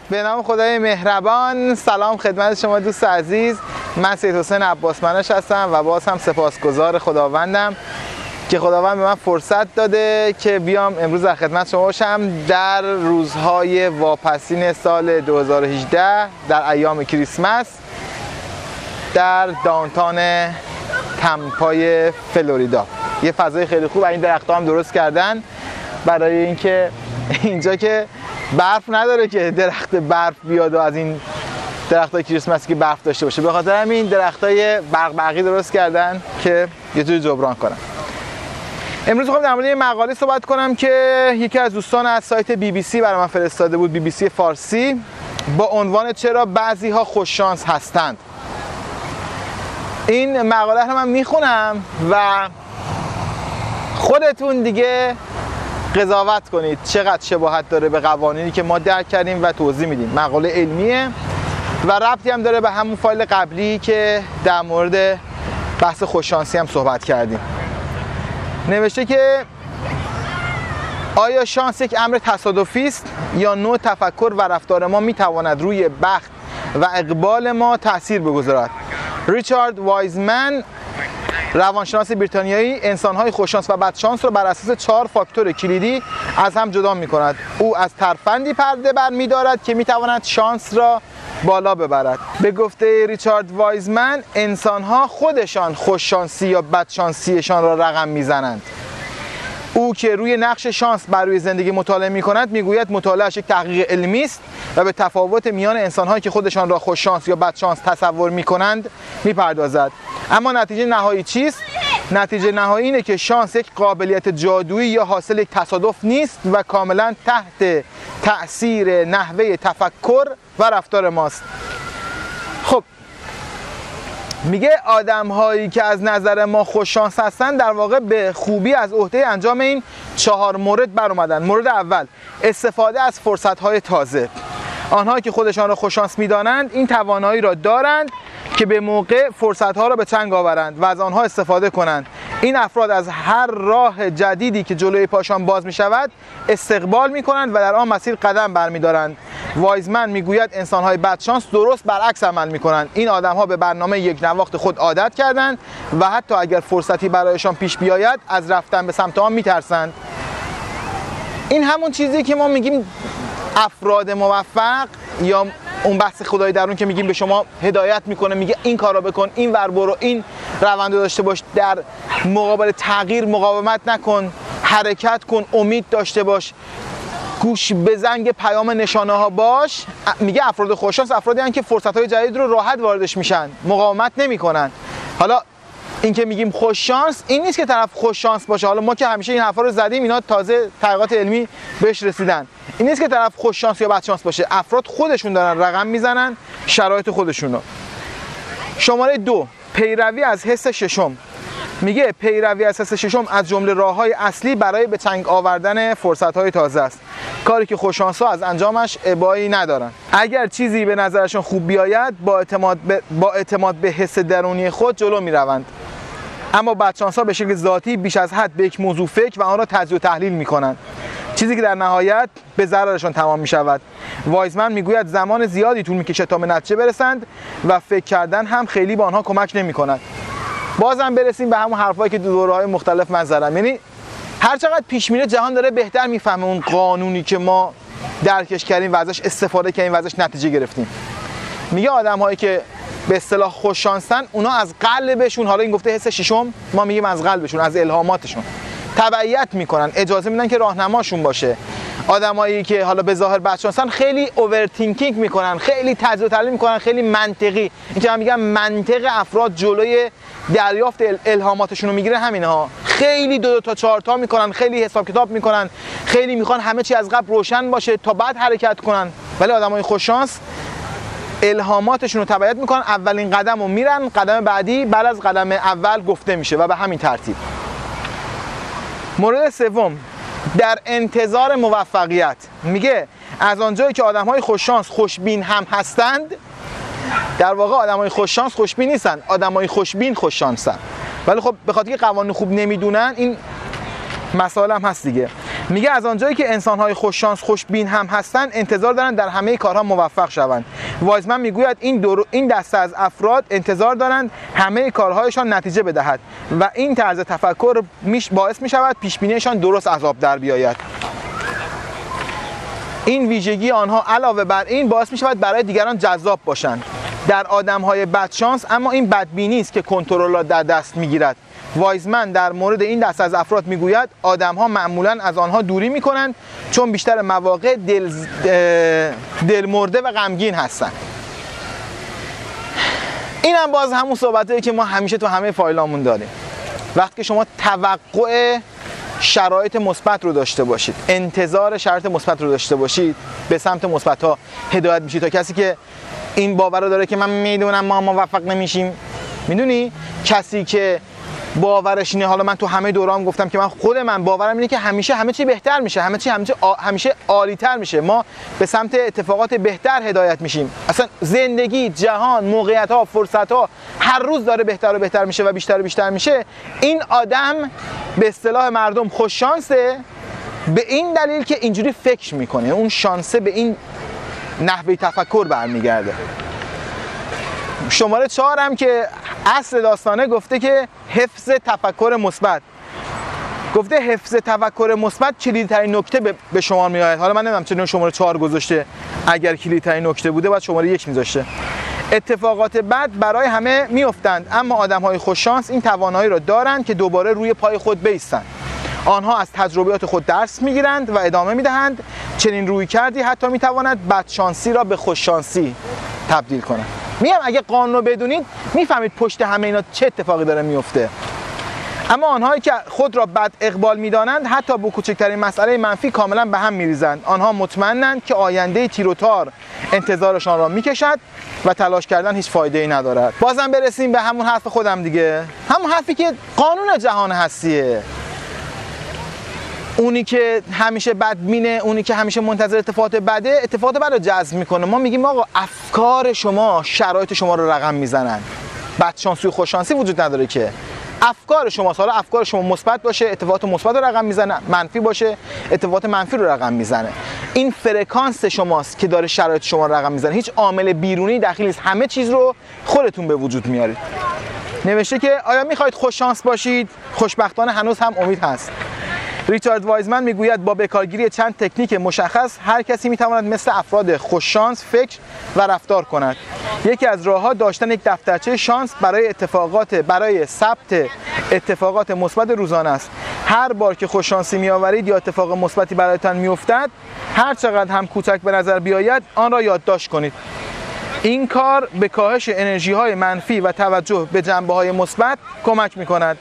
به نام خدای مهربان. سلام خدمت شما دوست عزیز. من سید حسین عباس منش هستم و باز هم سپاسگزار خداوندم که خداوند به من فرصت داده که بیام امروز در خدمت شما باشم در روزهای واپسین سال 2018 در ایام کریسمس در داونتاون تمپای فلوریدا. یه فضای خیلی خوب این درخت‌ها هم درست کردن برای اینکه اینجا که برف نداره که درخت برف بیاد و از این درختای کریسمسی که برف داشته باشه، به خاطر همین درختای برقی درست کردن که یه جوری جبران کنن. امروز می‌خوام در مورد یه مقاله صحبت کنم که یکی از دوستان از سایت BBC برای من فرستاده بود، BBC فارسی، با عنوان چرا بعضی‌ها خوششانس هستند. این مقاله رو من میخونم و خودتون دیگه قضاوت کنید چقدر شباهت داره به قوانینی که ما درک کردیم و توضیح میدیم. مقاله علمیه و ربطی هم داره به همون فایل قبلی که در مورد بحث خوششانسی هم صحبت کردیم. نوشته که آیا شانس یک امر تصادفی است یا نوع تفکر و رفتار ما میتواند روی بخت و اقبال ما تأثیر بگذارد؟ ریچارد وایزمن، روانشناس بریتانیایی، انسان‌های خوششانس و بدشانس را بر اساس 4 فاکتور کلیدی از هم جدا می‌کند. او از ترفندی پرده بر می‌دارد که می‌تواند شانس را بالا ببرد. به گفته ریچارد وایزمن، انسان‌ها خودشان خوششانسی یا بدشانسیشان را رقم می‌زنند. او که روی نقش شانس بر روی زندگی مطالعه می‌کند می‌گوید مطالعه‌اش یک تحقیق علمی است و به تفاوت میان انسان‌هایی که خودشان را خوششانس یا بدشانس تصور می‌کنند می‌پردازد. اما نتیجه نهایی چیست؟ نتیجه نهایی اینه که شانس یک قابلیت جادویی یا حاصل یک تصادف نیست و کاملا تحت تأثیر نحوه تفکر و رفتار ماست. خب میگه آدم هایی که از نظر ما خوششانس هستن در واقع به خوبی از عهده انجام این 4 مورد بر اومدن. مورد اول، استفاده از فرصت های تازه. آنها که خودشان را خوششانس میدانند این توانایی را دارند که به موقع فرصت‌ها را به چنگ آورند و از آنها استفاده کنند. این افراد از هر راه جدیدی که جلوی پاشان باز می‌شود استقبال می‌کنند و در آن مسیر قدم برمی‌دارند. وایزمن می‌گوید انسان‌های بدشانس درست برعکس عمل می‌کنند. این آدم‌ها به برنامه یک نواخت خود عادت کردند و حتی اگر فرصتی برایشان پیش بیاید از رفتن به سمت آن می‌ترسند. این همون چیزی که ما میگیم افراد موفق یا اون بحث خدای درون که میگیم به شما هدایت میکنه، میگه این کارو بکن، این ور برو، این روند داشته باش، در مقابل تغییر مقاومت نکن، حرکت کن، امید داشته باش، گوش به زنگ پیام نشانه ها باش. میگه افراد خوششانس افرادی هستند که فرصت های جدید رو راحت واردش میشن، مقاومت نمیکنن. حالا این که میگیم خوششانس این نیست که طرف خوششانس باشه. حالا ما که همیشه این حرفا رو زدیم، اینا تازه تحقیقات علمی بهش رسیدن. این نیست که طرف خوششانس یا بدشانس باشه. افراد خودشون دارن رقم میزنن شرایط خودشون رو. شماره 2، پیروی از حس ششم. میگه پیروی از حس ششم از جمله راه‌های اصلی برای به چنگ آوردن فرصت‌های تازه است، کاری که خوششانس‌ها از انجامش ابایی ندارن. اگر چیزی به نظرشون خوب بیاید با اعتماد به حس درونی خود جلو میروند، اما بدشانس‌ها به شکل ذاتی بیش از حد به یک موضوع فکر و آن را تجزیه و تحلیل می‌کنند، چیزی که در نهایت به ضررشان تمام می‌شود. وایزمن میگوید زمان زیادی طول می‌کشه تا به نتیجه برسند و فکر کردن هم خیلی به آنها کمک نمی‌کند. بازم برسیم به همون حرفایی که دوره‌های مختلف من زدم. یعنی هر چقدر پیش میره جهان داره بهتر میفهمه اون قانونی که ما درکش کردیم و ازش استفاده کردیم و ازش نتیجه گرفتیم. میگه آدم‌هایی که به اصطلاح خوششانسن اونا از قلبشون، حالا این گفته حس ششم، ما میگیم از قلبشون، از الهاماتشون تبعیت میکنن، اجازه میدن که راهنماشون باشه. آدمایی که حالا به ظاهر بدشانسن خیلی اوورتینکینگ میکنن، خیلی تجزیه و تحلیل میکنن، خیلی منطقی. این که من میگم منطق افراد جلوی دریافت الهاماتشون رو میگیره همینها. خیلی 2 تا 4 تا میکنن، خیلی حساب کتاب میکنن، خیلی میخوان همه چی از قبل روشن باشه تا بعد حرکت کنن. ولی آدمای خوششانس الهاماتشون رو تبعیت میکنن، اولین قدم رو میرن، قدم بعدی بعد از قدم اول گفته میشه و به همین ترتیب. مورد 3، در انتظار موفقیت. میگه از آنجایی که آدم‌های خوششانس خوشبین هم هستند، در واقع آدم‌های خوششانس خوشبین نیستن، آدم‌های خوشبین خوششانسن. ولی خب به خاطر که قوانین خوب نمیدونن این مسائل هم هست دیگه. میگه از آنجایی که انسان‌های خوششانس خوشبین هم هستند انتظار دارند در همه کارها موفق شوند. وایزمن میگوید این دسته از افراد انتظار دارند همه کارهایشان نتیجه بدهد و این طرز تفکر باعث میشود پیشبینیشان درست از آب در بیاید. این ویژگی آنها علاوه بر این باعث میشود برای دیگران جذاب باشند. در آدم‌های بدشانس اما این بدبینی است که کنترل را در دست میگیرد. وایزمن در مورد این دسته از افراد میگوید آدم‌ها معمولاً از آنها دوری میکنند چون بیشتر مواقع دلمرده و غمگین هستند. این هم باز همون صحبتایی که ما همیشه تو همه فایلامون داریم. وقتی که شما توقع شرایط مثبت رو داشته باشید، انتظار شرایط مثبت رو داشته باشید، به سمت مثبت‌ها هدایت میشید. تا کسی که این باور رو داره که من میدونم ما موفق نمیشیم، میدونی کسی که باورش اینه، حالا من تو همه دورام گفتم که من باورم اینه که همیشه همه چی بهتر میشه، همیشه عالی‌تر میشه، ما به سمت اتفاقات بهتر هدایت میشیم. اصلا زندگی، جهان، موقعیت‌ها، فرصت‌ها هر روز داره بهتر و بهتر میشه و بیشتر و بیشتر میشه. این آدم به اصطلاح مردم خوش شانسه به این دلیل که اینجوری فکر میکنه. اون شانسه به این نحوه تفکر برمیگرده. شماره 4 هم که اصل داستانه گفته که حفظ تفکر مثبت. گفته حفظ تفکر مثبت کلیدترین نکته به شمار میاد. حالا من نمیدونم چرا شماره 4 گذاشته، اگر کلیدترین نکته بوده باید شماره 1 میذاشته. اتفاقات بد برای همه میافتند اما آدم‌های خوششانس این توانایی را دارند که دوباره روی پای خود بایستند. آنها از تجربیات خود درس میگیرند و ادامه میدهند. چنین رویکردی حتی میتواند بدشانسی را به خوششانسی تبدیل کند. میگم اگه قانون رو بدونید میفهمید پشت همه اینا چه اتفاقی داره میفته. اما آنهایی که خود را بد اقبال میدانند حتی با کوچکترین مسئله منفی کاملا به هم میریزند. آنها مطمئنند که آینده تیر و تار انتظارشان را میکشد و تلاش کردن هیچ فایده‌ای ندارد. بازم برسیم به همون حرف خودم دیگه، همون حرفی که قانون جهان هستیه. اونی که همیشه بدبینه، اونی که همیشه منتظر اتفاقات بده، اتفاقات بد رو جذب میکنه. ما میگیم آقا افکار شما شرایط شما رو رقم میزنن. بدشانسی و خوششانسی وجود نداره که. افکار شما، حالا افکار شما مثبت باشه اتفاقات مثبت رو رقم میزنه، منفی باشه اتفاقات منفی رو رقم میزنه. این فرکانس شماست که داره شرایط شما رو رقم میزنه. هیچ عامل بیرونی دخیل نیست، همه چیز رو خودتون به وجود میارید. نوشته که آیا میخواید خوششانس باشید؟ خوشبختانه هنوز هم امید هست. ریچارد وایزمن میگوید با بکارگیری چند تکنیک مشخص هر کسی میتواند مثل افراد خوششانس فکر و رفتار کند. یکی از راه‌ها داشتن یک دفترچه شانس برای ثبت اتفاقات مثبت روزانه است. هر بار که خوششانسی میآورید یا اتفاق مثبتی برایتان میافتد، هر چقدر هم کوچک به نظر بیاید آن را یادداشت کنید. این کار به کاهش انرژی‌های منفی و توجه به جنبه‌های مثبت کمک می‌کند.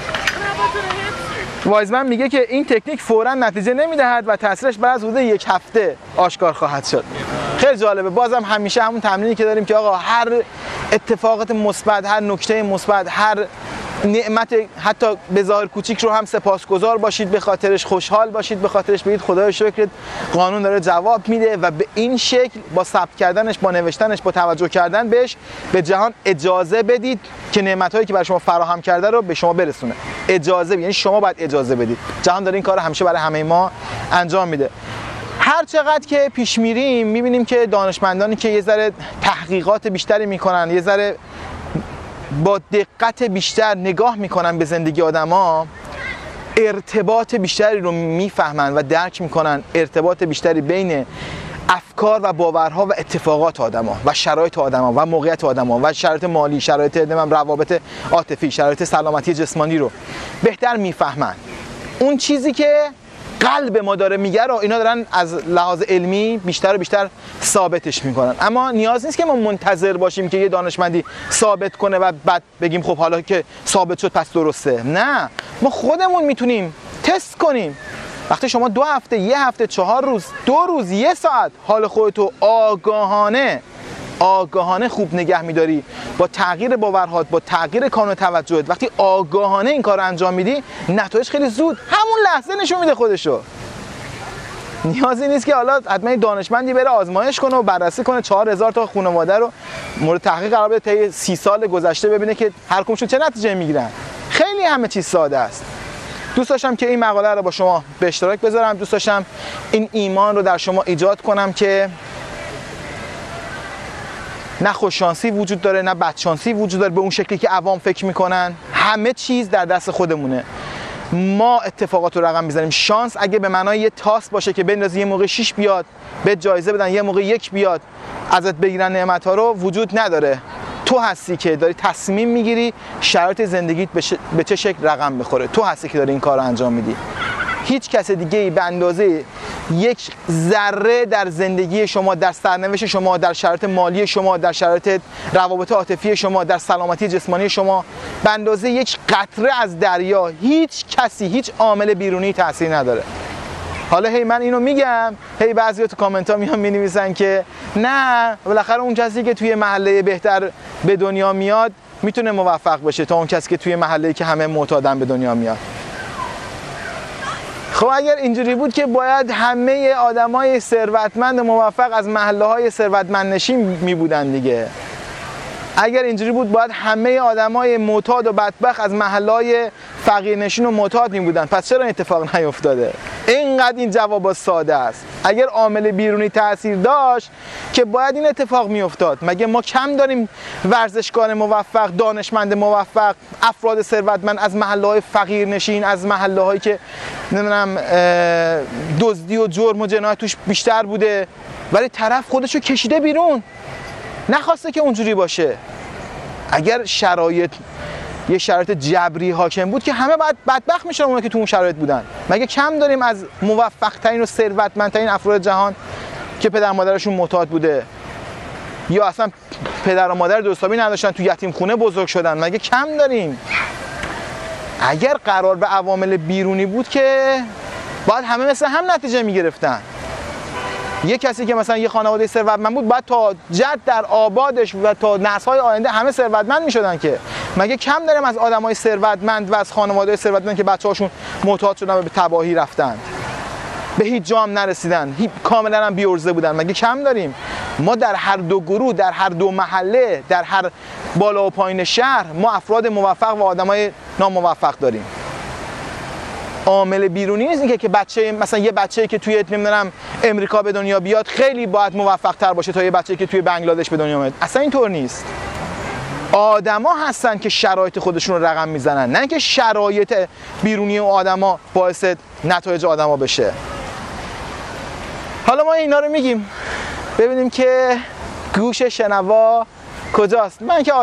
وایزمن میگه که این تکنیک فوراً نتیجه نمیدهد و تاثیرش بعد از حدود 1 هفته آشکار خواهد شد. خیلی جالبه. بازم همیشه همون تمرینی که داریم که آقا هر اتفاقات مثبت، هر نکته مثبت، هر نعمت حتی به ظاهر کوچیک رو هم سپاسگزار باشید، به خاطرش خوشحال باشید، به خاطرش بگید خدای شکرت قانون داره جواب میده و به این شکل با ثبت کردنش، با نوشتنش، با توجه کردن بهش به جهان اجازه بدید که نعمتایی که برای شما فراهم کرده رو به شما برسونه. اجازه یعنی شما باید اجازه بدید. جهان داره این کارو همیشه برای همه ما انجام میده. هر چقدر که پیش میریم میبینیم که دانشمندانی که یه ذره تحقیقات بیشتری میکنن، یه ذره با دقت بیشتر نگاه میکنن به زندگی آدما، ارتباط بیشتری رو میفهمن و درک میکنن، ارتباط بیشتری بین افکار و باورها و اتفاقات آدما و شرایط آدما و موقعیت آدما و شرایط مالی، شرایط روابط عاطفی، شرایط سلامتی جسمانی رو بهتر میفهمن. اون چیزی که قلب ما داره میگه رو اینا دارن از لحاظ علمی بیشتر و بیشتر ثابتش میکنن. اما نیاز نیست که ما منتظر باشیم که یه دانشمندی ثابت کنه و بعد بگیم خب حالا که ثابت شد پس درسته. نه، ما خودمون میتونیم تست کنیم. وقتی شما 2 هفته، 1 هفته، 4 روز، 2 روز، 1 ساعت حال خودتو آگاهانه خوب نگه میداری، با تغییر باورهات، با تغییر کانون توجهت، وقتی آگاهانه این کار رو انجام میدی، نتایج خیلی زود همون لحظه نشون میده خودشو. نیازی نیست که حالا حتما دانشمندی بره آزمایش کنه و بررسی کنه 4000 تا خانواده رو مورد تحقیق قرار بده تا 30 سال گذشته ببینه که هر کدومشون چه نتیجه میگیرن. خیلی همه چیز ساده است. دوست داشتم که این مقاله رو با شما به اشتراک بذارم. دوست داشتم این ایمان رو در شما ایجاد کنم که نه خوششانسی وجود داره نه بدشانسی وجود داره به اون شکلی که عوام فکر میکنن. همه چیز در دست خودمونه. ما اتفاقات رو رقم میزنیم. شانس اگه به معنای یه تاس باشه که بندازی یه موقع 6 بیاد به جایزه بدن، یه موقع 1 بیاد ازت بگیرن نعمت‌ها رو، وجود نداره. تو هستی که داری تصمیم میگیری شرایط زندگیت به چه شکل رقم بخوره. تو هستی که داری این کار رو انجام میدی. هیچ کس دیگه به اندازه یک ذره در زندگی شما، در سرنوشت شما، در شرایط مالی شما، در شرایط روابط عاطفی شما، در سلامتی جسمانی شما، به اندازه یک قطره از دریا هیچ کسی، هیچ عامل بیرونی تاثیر نداره. حالا هی من اینو میگم، هی بعضیا تو کامنت ها میان مینویسن که نه بالاخره اون کسی که توی محله بهتر به دنیا میاد میتونه موفق بشه تا اون کسی که توی محله‌ای که همه معتادن به دنیا میاد. خب اگر اینجوری بود که باید همه آدمای ثروتمند موفق از محله‌های ثروتمندنشین میبودن دیگه. اگر اینجوری بود باید همه آدمای معتاد و بدبخت از محله‌های فقیرنشین و معتاد میبودن. پس چرا این اتفاق نیفتاده؟ اینقدر این جواب ساده است. اگر عامل بیرونی تاثیر داشت که باید این اتفاق میافتاد. مگه ما کم داریم ورزشکار موفق، دانشمند موفق، افراد ثروتمند از محله‌های فقیرنشین، از محله‌هایی که نمیدونم دزدی و جرم و جنایت توش بیشتر بوده، ولی طرف خودشو کشیده بیرون، نخواسته که اونجوری باشه. اگر شرایط یه شرایط جبری حاکم بود که همه باید بدبخت میشن اونا که تو اون شرایط بودن. مگه کم داریم از موفق ترین و ثروتمندترین افراد جهان که پدر مادرشون معتاد بوده یا اصلا پدر و مادر درستابی نداشتن تو یتیم خونه بزرگ شدن؟ مگه کم داریم؟ اگر قرار به عوامل بیرونی بود که باید همه مثل هم نتیجه میگرفتن. یه کسی که مثلا یه خانواده ثروتمند بود بعد تا جد در آبادش و تا نسل‌های آینده همه ثروتمند می‌شدن که. مگه کم داریم از آدمای ثروتمند و از خانواده ثروتمند که بچه‌هاشون معتاد شدن و به تباهی رفتن، به هیچ جا هم نرسیدن، کاملا هم بی‌عرضه بودن؟ مگه کم داریم؟ ما در هر دو گروه، در هر دو محله، در هر بالا و پایین شهر ما افراد موفق و آدمای ناموفق داریم. عامل بیرونی نیست که بچه مثلا یه بچه‌ای که توی نمیدونم امریکا به دنیا بیاد خیلی باید موفق تر باشه تا یه بچه‌ای که توی بنگلادش به دنیا میاد. اصلا اینطور نیست. آدما هستن که شرایط خودشون رو رقم میزنن، نه اینکه شرایط بیرونی و آدما باعث نتایج آدما بشه. حالا ما اینا رو میگیم ببینیم که گوش شنوا کجاست. من که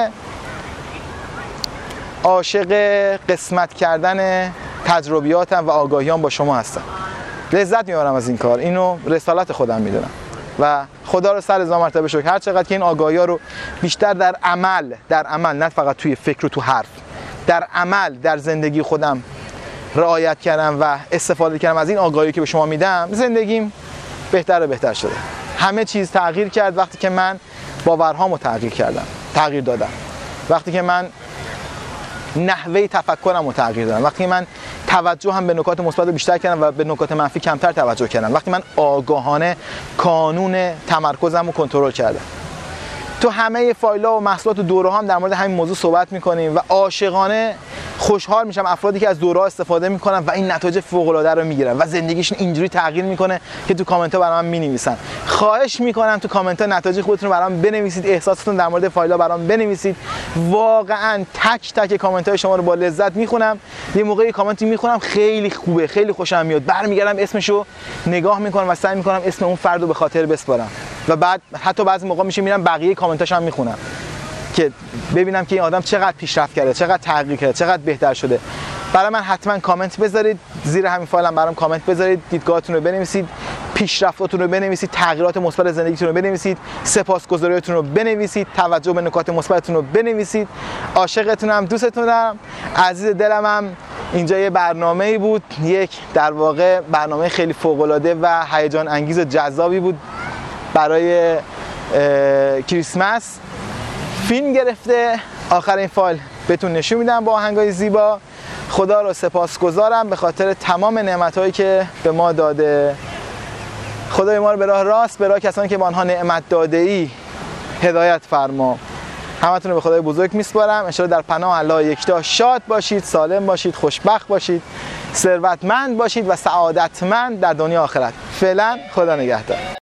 عاشق قسمت کردن تجربیاتم و آگاهیام با شما هستم. لذت میبرم از این کار. اینو رسالت خودم میدونم و خدا رو سر 1000 مرتبه شکر هر چقدر که این آگاهی‌ها رو بیشتر در عمل نه فقط توی فکر و تو حرف، در عمل در زندگی خودم رعایت کردم و استفاده کردم از این آگاهی که به شما میدم، زندگیم بهتر و بهتر شده. همه چیز تغییر کرد وقتی که من باورهامو تغییر دادم. وقتی که من نحوه تفکرم رو تغییر دادم. وقتی من توجه هم به نکات مثبت بیشتر کردم و به نکات منفی کمتر توجه کردم. وقتی من آگاهانه قانون تمرکزم رو کنترل کردم. تو همه فایل‌ها و محصولات و دوره‌ها هم در مورد همین موضوع صحبت می‌کنیم و عاشقانه خوشحال میشم افرادی که از دوره‌ها استفاده می‌کنن و این نتایج فوق‌العاده رو می‌گیرن و زندگیشون اینجوری تغییر می‌کنه که تو کامنت‌ها برام می‌نویسن. خواهش می‌کنم تو کامنت‌ها نتایج خودتون رو برام بنویسید، احساساتتون در مورد فایل‌ها برام بنویسید. واقعاً تک تک کامنت‌های شما رو با لذت می‌خونم. یه موقعی کامنتی می‌خونم خیلی خوبه، خیلی خوشم میاد. برمیگردم اسمشو نگاه می‌کنم و سعی می‌کنم اسم اون فرد رو به خاطر بسپارم. و بعد حتی بعضی موقع میشه میرم بقیه کامنتاش هم میخونم که ببینم که این آدم چقدر پیشرفت کرده، چقدر تغییر کرده، چقدر بهتر شده. برای من حتما کامنت بذارید، زیر همین فایل هم برام کامنت بذارید، دیدگاهتون رو بنویسید، پیشرفتاتون رو بنویسید، تغییرات مثبت زندگیتون رو بنویسید، سپاسگزاریاتون رو بنویسید، توجه به نکات مثبتتون رو بنویسید. عاشقتونم، دوستتون دارم، عزیز دلم هم. اینجا یه برنامه‌ای بود، یک در واقع برنامه خیلی فوق‌العاده و هیجان انگیز و جذابی بود برای کریسمس. فیلم گرفته. آخر این فایل بهتون نشون میدم با آهنگای زیبا. خدا رو سپاسگزارم به خاطر تمام نعمت‌هایی که به ما داده. خدای ما رو به راه راست، به راه کسانی که به آنها نعمت داده ای هدایت فرما. همتون رو به خدای بزرگ میسپارم. ان شاءالله در پناه الله یکتا شاد باشید، سالم باشید، خوشبخت باشید، ثروتمند باشید و سعادتمند در دنیا آخرت. فعلا خدا نگهدار.